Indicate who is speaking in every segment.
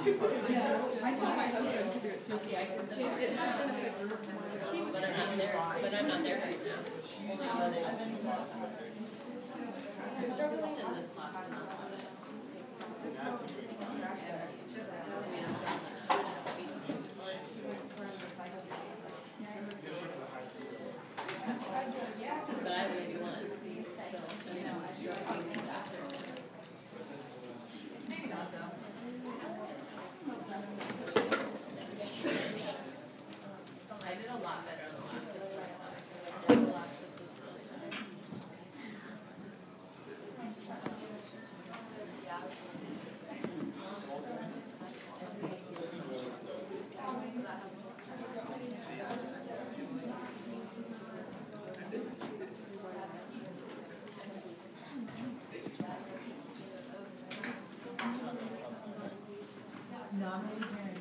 Speaker 1: I told my husband to do it too.
Speaker 2: Yeah, I can send
Speaker 1: It
Speaker 2: it.
Speaker 1: has benefits.
Speaker 2: But I'm not there right now. I'm struggling in this class. I mean, I'm struggling. But I have 81, see, so I mean, I'm struggling after. Maybe not though. I did a lot better on the last test. The last test was really nice.
Speaker 3: No, I'm really hearing.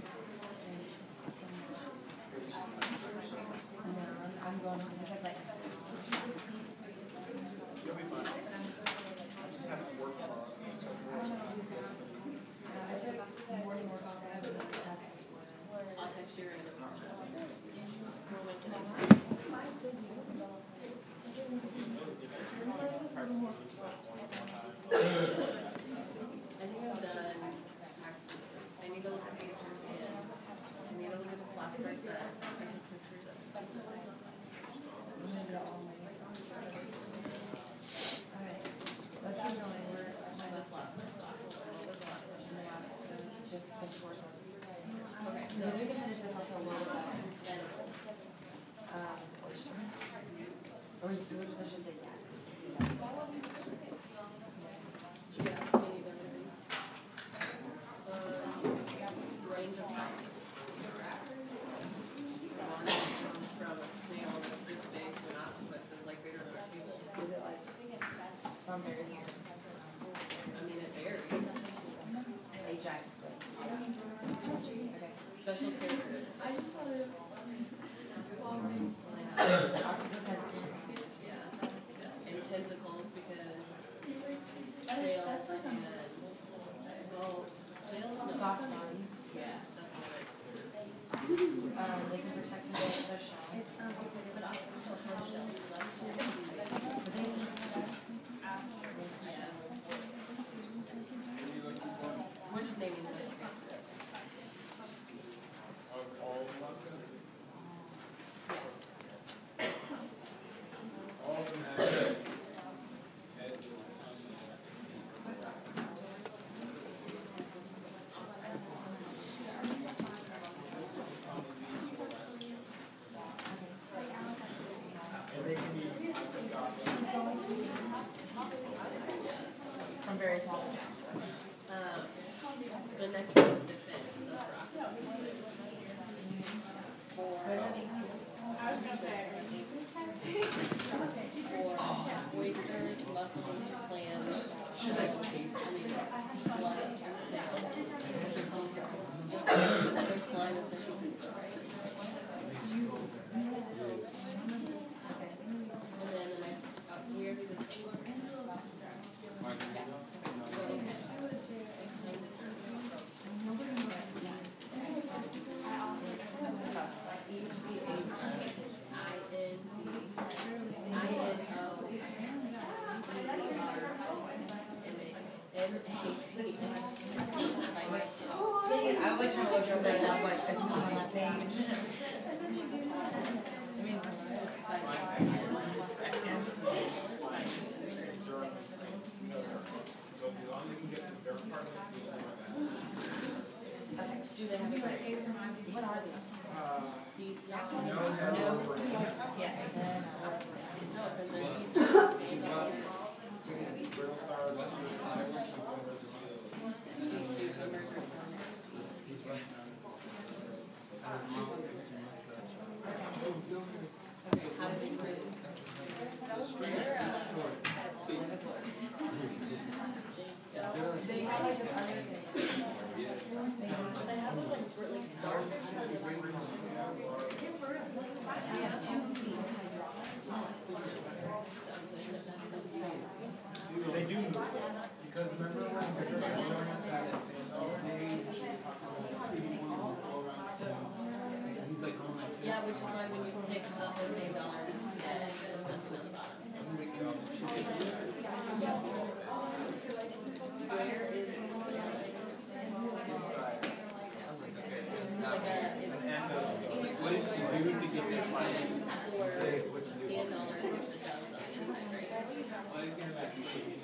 Speaker 3: I'm going because it's like.
Speaker 4: You'll be fine. I just haven't worked on it, so
Speaker 3: I took morning work off. I have another test.
Speaker 2: I'll text you right now. We'll make the next I think I've done, I need to look at pictures and I need to look at the flashcards that I took pictures of.
Speaker 3: Alright, let's keep going.
Speaker 2: I just lost my spot. What was the last question?
Speaker 3: Just the course.
Speaker 2: Okay,
Speaker 3: So
Speaker 2: so
Speaker 3: we can finish this off a little bit.
Speaker 2: edibles.
Speaker 3: Or let's just say yes.
Speaker 2: Yeah, we need everything. Range of sizes. One comes from a snail that's this big to an octopus that's like bigger than a table.
Speaker 3: Is it like from berries?
Speaker 2: I mean, it varies.
Speaker 3: Ajax, but. Okay.
Speaker 2: Special characteristics.
Speaker 3: The octopus has
Speaker 2: Yeah. And tentacles because snails and, well, snails and
Speaker 3: soft bodies.
Speaker 2: Yeah, that's what
Speaker 3: They can protect the their shell.
Speaker 2: but octopus don't have shells, so that's just
Speaker 3: But they can
Speaker 2: we're just naming special characteristics.
Speaker 4: all of Alaska?
Speaker 2: Yeah.
Speaker 4: All of them have and they can be
Speaker 3: from very small.
Speaker 2: The next one is defense, so for octopus. For oysters, mussels, clams, shells, slugs, snails. Their slime is the cheapest. And then the next, we already did
Speaker 3: I was trying to look over there and I was like, it's not on that page. It means
Speaker 2: Okay. Do they have a grade?
Speaker 3: what are these?
Speaker 2: Sea stars?
Speaker 4: no.
Speaker 2: Yeah. No, because they're sea stars. Sea cucumbers are so nasty. Okay, how do they prove?
Speaker 3: They have like this other thing.
Speaker 2: They have those like really starfish. They have 2 feet.
Speaker 4: They do, because remember when they were showing us that at San Jose, and she was talking about
Speaker 2: which is why when you take out the same dollar instead, there's nothing on the bottom. Where is the it's like a, it's
Speaker 4: What did you do to get this money?
Speaker 2: for sand dollars with the doves on the inside, right?